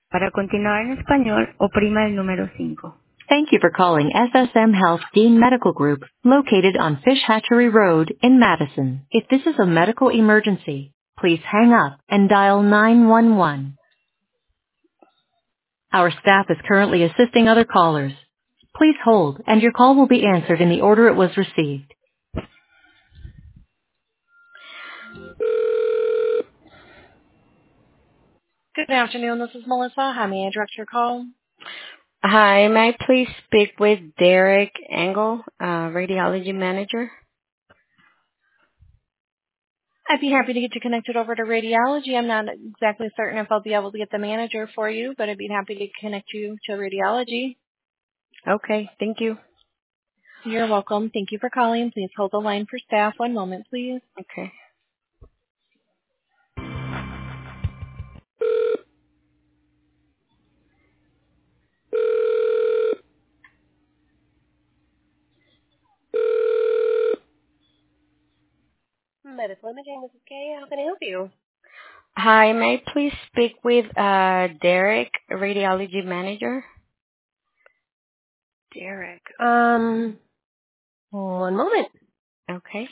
Para continuar en español, oprima el número 5. Thank you for calling FSM Health Dean Medical Group, located on Fish Hatchery Road in Madison. If this is a medical emergency, please hang up and dial 911. Our staff is currently assisting other callers. Please hold, and your call will be answered in the order it was received. Good afternoon, this is Melissa. How may I direct your call? Hi, may I please speak with Derek Engel, radiology manager? I'd be happy to get you connected over to radiology. I'm not exactly certain if I'll be able to get the manager for you, but I'd be happy to connect you to radiology. Okay, thank you. You're welcome. Thank you for calling. Please hold the line for staff. One moment, please. Okay. Medical imaging, this is Kay. How can I help you? Hi, may I please speak with Derek, radiology manager? Derek. One moment. Okay.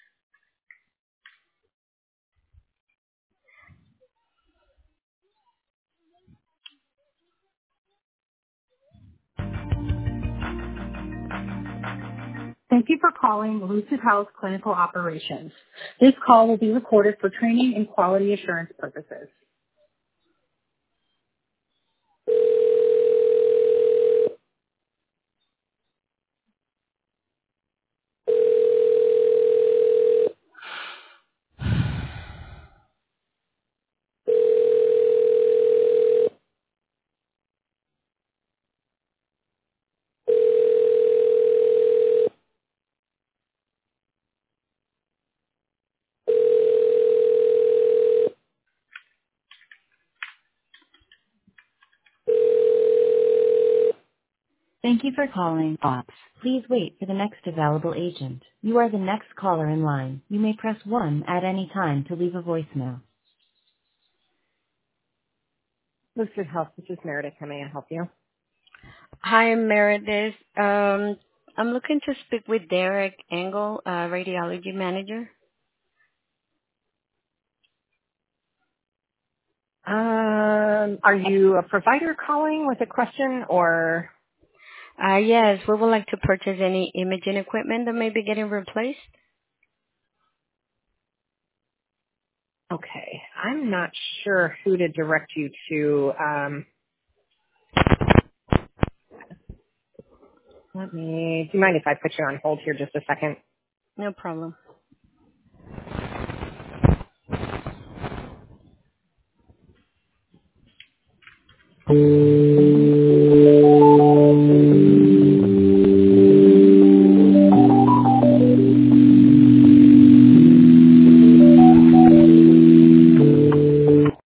Thank you for calling Lucid Health Clinical Operations. This call will be recorded for training and quality assurance purposes. Thank you for calling Ops. Please wait for the next available agent. You are the next caller in line. You may press 1 at any time to leave a voicemail. Lucid Health, this is Meredith. How may I help you? Hi, Meredith. I'm looking to speak with Derek Engel, radiology manager. Are you a provider calling with a question or? Yes, we would like to purchase any imaging equipment that may be getting replaced. Okay, I'm not sure who to direct you to. Do you mind if I put you on hold here just a second? No problem.